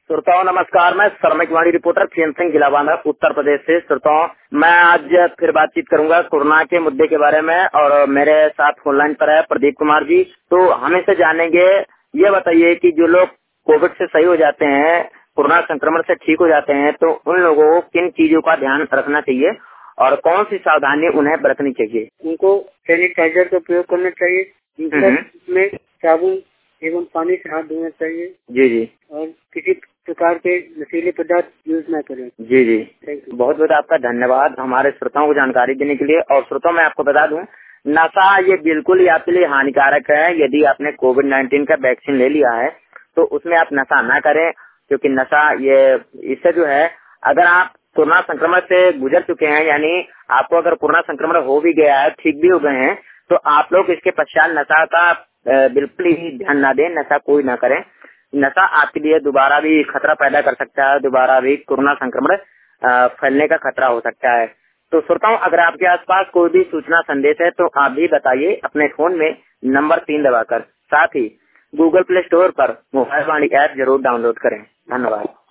श्रोताओं नमस्कार, मैं श्रमिक वाणी रिपोर्टर खीन सिंह गिलावाना उत्तर प्रदेश से। श्रोताओं, मैं आज फिर बातचीत करूंगा कोरोना के मुद्दे के बारे में और मेरे साथ फोन लाइन पर है प्रदीप कुमार जी। तो हम इसे जानेंगे, ये बताइए कि जो लोग कोविड से सही हो जाते हैं, कोरोना संक्रमण से ठीक हो जाते हैं, तो उन लोगों को किन चीजों का ध्यान रखना चाहिए और कौन सी सावधानी उन्हें बरतनी चाहिए? उनको सैनिटाइजर का प्रयोग करना चाहिए, में साबुन एवं पानी से हाथ धोना चाहिए। जी जी। और किसी प्रकार के नशीले पदार्थ यूज न करें। जी जी, बहुत बहुत आपका धन्यवाद हमारे श्रोताओं को जानकारी देने के लिए। और श्रोताओं, मैं आपको बता दूं, नशा ये बिल्कुल ही आपके लिए हानिकारक है। यदि आपने कोविड-19 का वैक्सीन ले लिया है तो उसमें आप नशा ना करें, क्योंकि नशा ये इससे जो है, अगर आप कोरोना संक्रमण से गुजर चुके हैं, यानी आपको अगर कोरोना संक्रमण हो भी गया है, ठीक भी हो गए हैं, तो आप लोग इसके पश्चात नशा का बिल्कुल ही ध्यान ना दें, नशा कोई ना करें। नशा आपके लिए दोबारा भी खतरा पैदा कर सकता है, दोबारा भी कोरोना संक्रमण फैलने का खतरा हो सकता है। तो श्रोताओं, अगर आपके आसपास कोई भी सूचना संदेश है तो आप भी बताइए अपने फोन में नंबर 3 दबाकर। साथ ही गूगल प्ले स्टोर पर मोबाइल वाणी ऐप जरूर डाउनलोड करें। धन्यवाद।